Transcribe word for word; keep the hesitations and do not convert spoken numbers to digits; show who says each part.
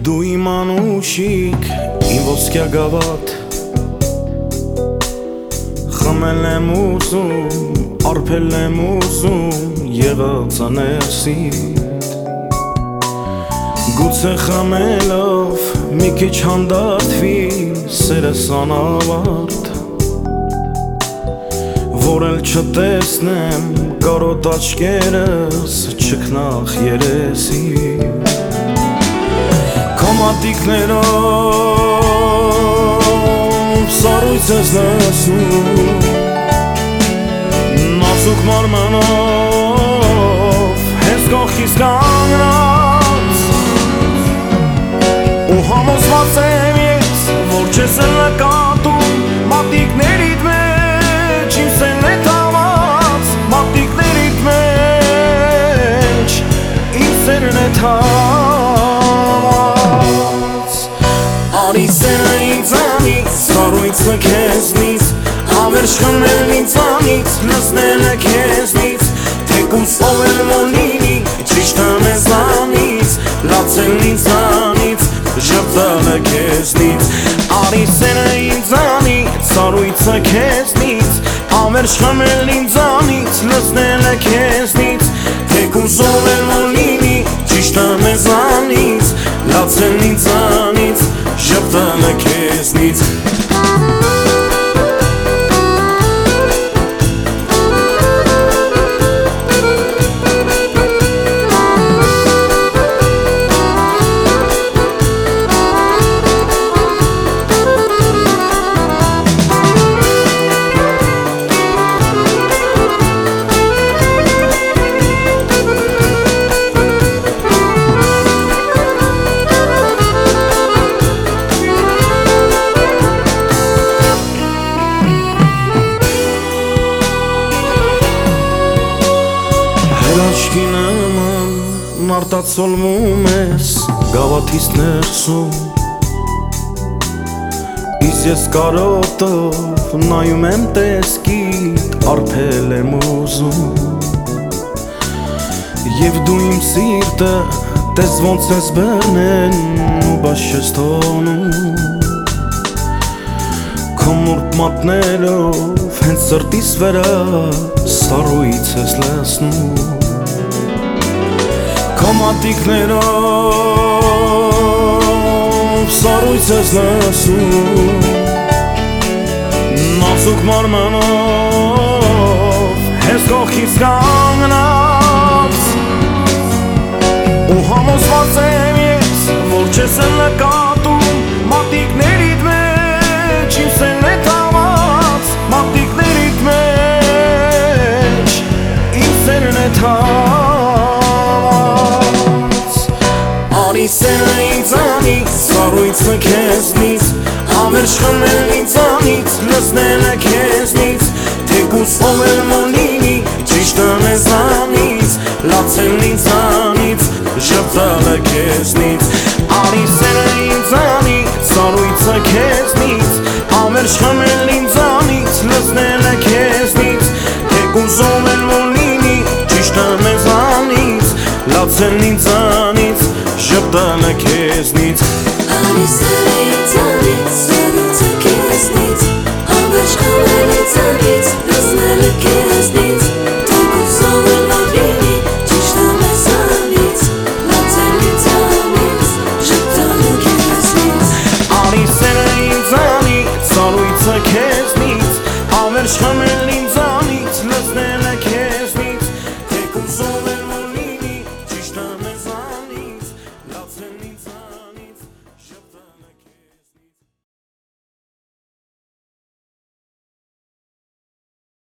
Speaker 1: Դու իմ անուշիկ, իմ ոսկյա գավաթ, խմել եմ ուզում, արփել եմ ուզում, եղած աներսիտ, գուցե խմելով մի քիչ հանդարտվի սերս անավարտ, որ էլ չտեսնեմ կարոտ աչքերս չքնախ երեսի, քո մատիկներով սառույց ես լսում, նազուկ մարմնով հենց կողքիս կանգնած, ու համոզված եմ ես, որ չես էլ նկատում մատիկներիդ մեջ իմ սերն է թաված, մատիկներիդ մեջ իմ սերն է թաված, արի սերը ինձանից, սառույցը քեզնից, հավերժ խմել ինձանից, լսնելը քեզնից, թեկուզ ով էլ որ լինի, ճիշտը մեզանից, լացել ինձանից, ժպտալը քեզնից, արի սերը ինձանից, սառույցը քեզնից, հավերժ խմել ինձանից, լսնելը քեզնից, թեկուզ ով էլ որ լինի, ճիշտը մեզանից, լացել ինձանից, ժպտալը քեզնից. Աչքի նման արտացոլվում ես գավաթից ներսում, իսկ ես կարոտով նայում եմ տեսքիդ, արփել եմ ուզում, և դու իմ սիրտը տես ոնց ես բռնեն ու բաց չես թողնում, քո մուրբ մատներով հենց սրտիս վրա սառույց ես լսնում, քո մատիկներով սառույց ես լսում, նազուկ մարմնով հենց կողքիս կանգնած, ու համոզված եմ ես, որ չես էլ նկատում մատիկներիդ մեջ իմ սերն է թաված, մատիկներիդ մեջ իմ սերն է թաված, արի սերը ինձանից, սառույցը քեզնից, հավերժ խմել ինձանից, լսնելը քեզնից, թեկուզ ով էլ որ լինի, ճիշտը մեզանից, լացել ինձանից, ժպտալը քեզնից, արի սերը ինձանից, սառույցը քեզնից, հավերժ խմել ինձանից, լսնելը քեզնից, թեկուզ ով էլ որ լինի, ճիշտը մեզանից, լացել ինձանից, ժպտալը քեզնից.
Speaker 2: Արի սերը ինձանից, սառույցը քեզնից, հավերժ խմել ինձանից, լսնելը քեզնից,